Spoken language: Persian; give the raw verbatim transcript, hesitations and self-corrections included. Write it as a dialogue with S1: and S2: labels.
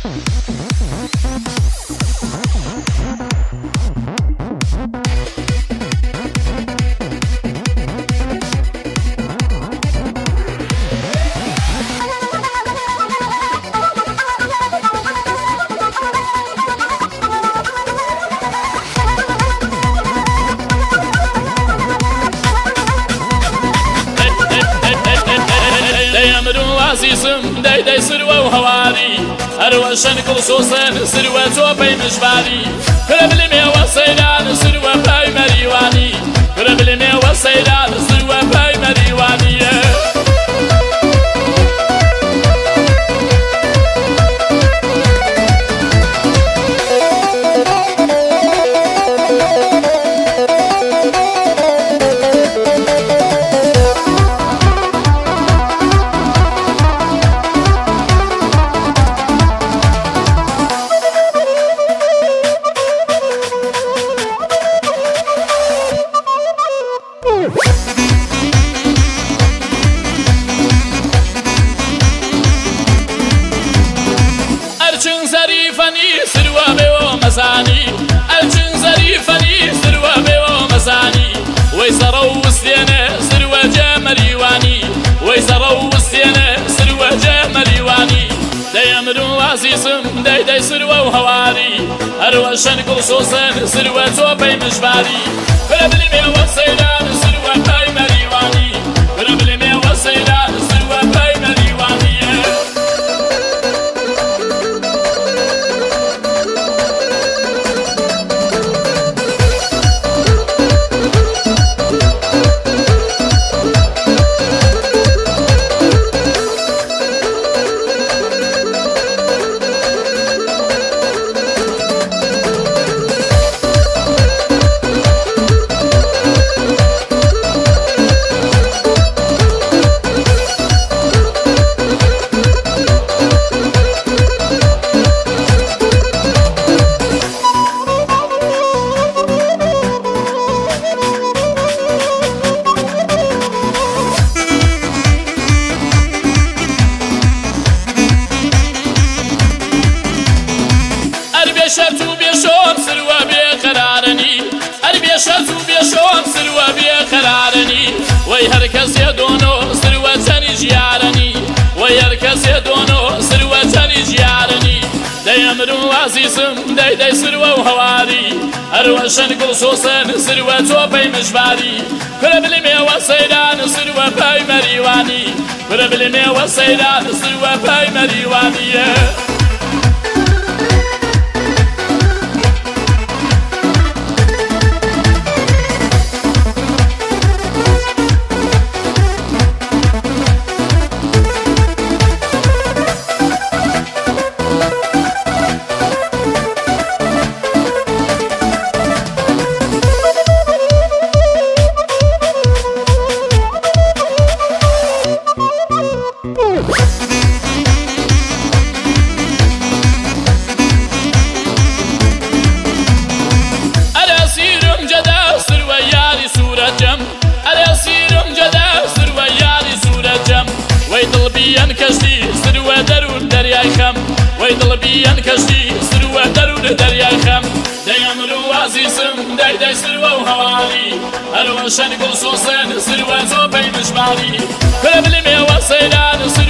S1: عزيزم داي داي سروة وهواري أروى شنكل صوصين سروة توبي مجباري قرب لمي وصيلان سروة باي مريواني قرب لمي وصيلان سروة باي مريواني أرجن زريفني سروة بيو مزاني أرجن زريفني سروة بيو مزاني ويسرو وسينة سروة جامريواني ويسرو وسينة سروة جامريواني داي أمرو عزيزم داي داي سروة وهواري أروى شنكل صوصين سروة توبي مجباري قرب لمي وصيلان سروة باي مريواني قرب لمي وصيلان سروة باي مريواني شرطو بيشون سروة بيقرارني أربي شرطو بيشون سروة بيقرارني ويهركز يدونو سروة تاني جيارني ويهركز يدونو سروة تاني جيارني داي أمرو عزيزم داي داي سروة وهواري أروى شنكل صوصين سروة توبي مجباري قرب لمي وصيلان سروة باي مريواني قرب لمي وصيلان سروة باي مريواني ويطلبيان كشتي سروة درون درياي خم ويطلبيان كشتي سروة درون درياي خم داي أمرو عزيزم داي داي سروة وهواري أروى شنكل صوصين سروة توبي مجباري قرب لمي وصيلان